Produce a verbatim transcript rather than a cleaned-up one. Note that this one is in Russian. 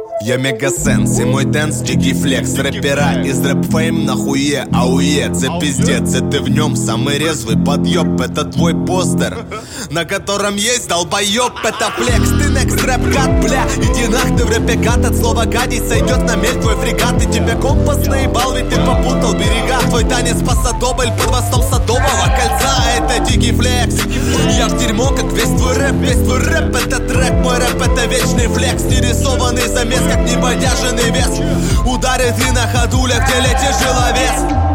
Я Мегасенс и мой дэнс Диги Флекс. Рэпера из рэп фейм на хуе, ауе, це пиздец, и ты в нем самый резвый подъеб. Это твой постер, на котором есть долбоеб. Это флекс, ты некст рэп гад, бля. Иди нах, ты в рэпе гад, от слова гадить сойдет на мель твой фрегат. И тебе компас наебал, ведь ты попутал берега. Твой танец пасадобль под мостом Садового кольца. Это Диги Флекс. Я в дерьмо, как весь твой рэп, весь твой рэп. Это трек, мой рэп, это вечный флекс. Нерисованный замес, как небодяженный вес. Ударит и на ходулях, где летишь, тяжеловес.